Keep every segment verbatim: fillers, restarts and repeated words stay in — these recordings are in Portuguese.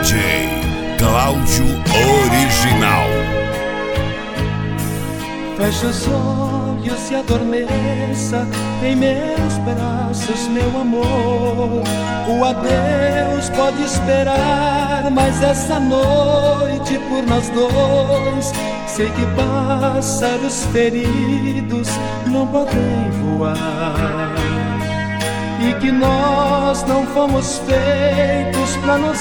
J Cláudio Original. Feche os olhos e adormeça em meus braços, meu amor. O adeus pode esperar, mas essa noite por nós dois sei que pássaros feridos não podem voar, e que nós não fomos feitos pra nos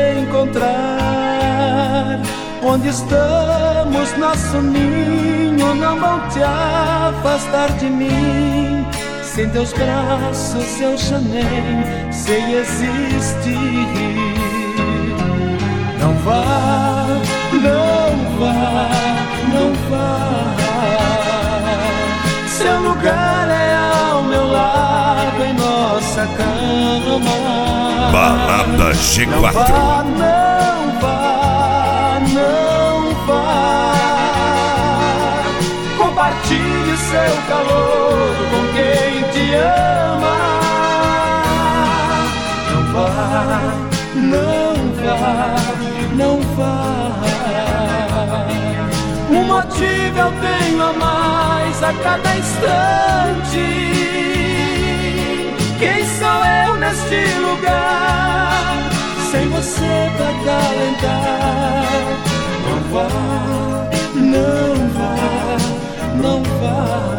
encontrar. Onde estamos, nosso ninho, não vão te afastar de mim. Sem teus braços eu já nem sei existir. Não vá, não vá, não vá. Seu lugar é ao meu lado, em nossa cama. Balada G quatro. Não vá, não vá, não vá. Compartilhe seu calor com quem te ama. Não vá, não vá, não vá. Um motivo eu tenho a mais a cada instante. Quem sou eu neste lugar, sem você pra calentar? Não vá, não vá, não vá.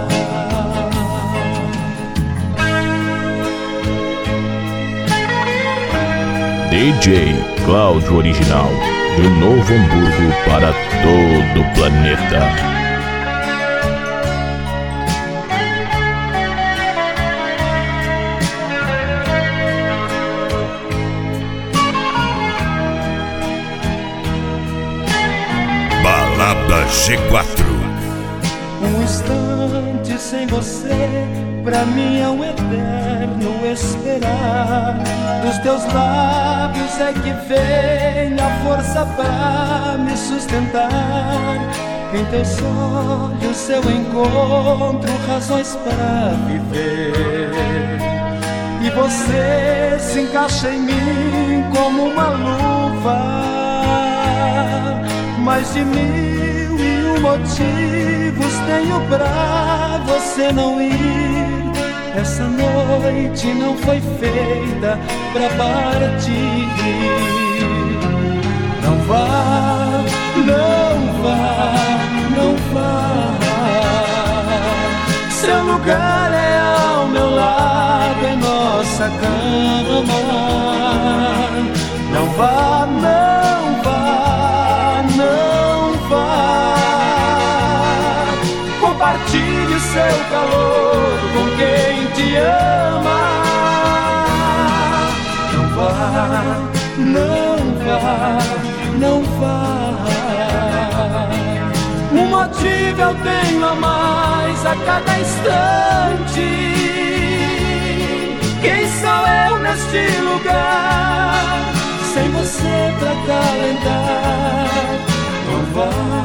D J Cláudio Original, de Novo Hamburgo para todo o planeta. Balada G quatro. Um instante sem você, pra mim é um eterno esperar. Dos teus lábios é que vem a força pra me sustentar. Em teus olhos eu encontro razões pra viver. E você se encaixa em mim como uma luva. Mais de mil e um motivos tenho pra você não ir. Essa noite não foi feita pra partir. Não vá, não vá, não vá. Seu lugar é ao meu lado, em nossa cama. Não vá, não vá, não vá. Compartilhe seu calor com quem te ama. Não vá, não vá, não vá. Um motivo eu tenho a mais a cada instante. Quem sou eu neste lugar, sem você pra calentar? Não vá,